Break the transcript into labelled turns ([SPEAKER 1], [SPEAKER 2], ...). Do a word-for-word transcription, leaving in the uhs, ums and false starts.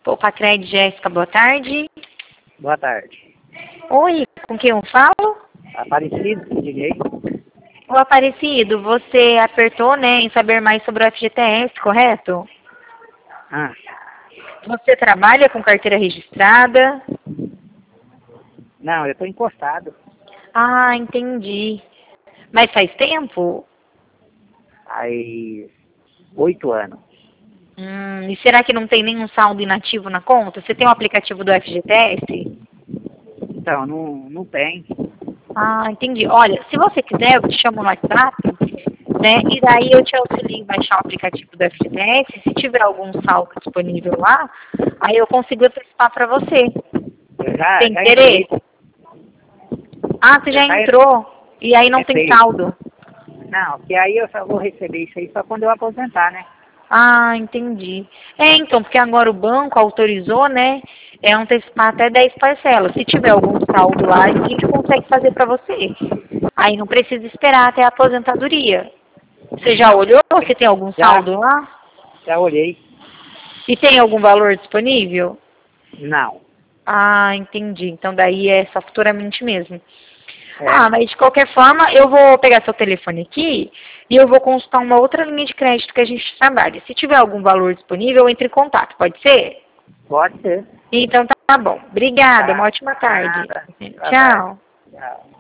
[SPEAKER 1] Poupa Crédito, Jéssica, boa tarde.
[SPEAKER 2] Boa tarde.
[SPEAKER 1] Oi, com quem eu falo?
[SPEAKER 2] Aparecido, liguei.
[SPEAKER 1] Ô Aparecido, você apertou, né, em saber mais sobre o F G T S, correto?
[SPEAKER 2] Ah,
[SPEAKER 1] Você trabalha com carteira registrada?
[SPEAKER 2] não, eu tô encostado.
[SPEAKER 1] Ah, entendi. Mas faz tempo?
[SPEAKER 2] Aí, oito anos.
[SPEAKER 1] Hum, e será que não tem nenhum saldo inativo na conta? Você tem o aplicativo do F G T S?
[SPEAKER 2] Então, não, não tem.
[SPEAKER 1] Ah, entendi. Olha, se você quiser, eu te chamo no WhatsApp, né? E daí eu te auxilio em baixar o aplicativo do F G T S. Se tiver algum saldo disponível lá, aí eu consigo antecipar para você.
[SPEAKER 2] Eu já,
[SPEAKER 1] Tem
[SPEAKER 2] já entrei.
[SPEAKER 1] interesse? Ah, você
[SPEAKER 2] Eu
[SPEAKER 1] já
[SPEAKER 2] já
[SPEAKER 1] entrou. E aí não tem
[SPEAKER 2] entrei.
[SPEAKER 1] saldo.
[SPEAKER 2] Não, porque aí eu só vou receber isso aí só quando eu aposentar, né?
[SPEAKER 1] Ah, entendi. É, então, porque agora o banco autorizou, né? É antecipar até dez parcelas. Se tiver algum saldo lá, a gente consegue fazer para você. Aí não precisa esperar até a aposentadoria. Você já
[SPEAKER 2] Então,
[SPEAKER 1] olhou se tem algum
[SPEAKER 2] já,
[SPEAKER 1] saldo lá?
[SPEAKER 2] já olhei.
[SPEAKER 1] E tem algum valor disponível?
[SPEAKER 2] Não.
[SPEAKER 1] Ah, entendi. Então daí é só futuramente mesmo.
[SPEAKER 2] É,
[SPEAKER 1] Ah, mas de qualquer forma, eu vou pegar seu telefone aqui e eu vou consultar uma outra linha de crédito que a gente trabalha. Se tiver algum valor disponível, entre em contato, pode ser?
[SPEAKER 2] pode ser.
[SPEAKER 1] Então tá bom. Obrigada, uma
[SPEAKER 2] Tá.
[SPEAKER 1] ótima tarde.
[SPEAKER 2] Nada. Boa tarde.
[SPEAKER 1] Tchau.
[SPEAKER 2] Tchau.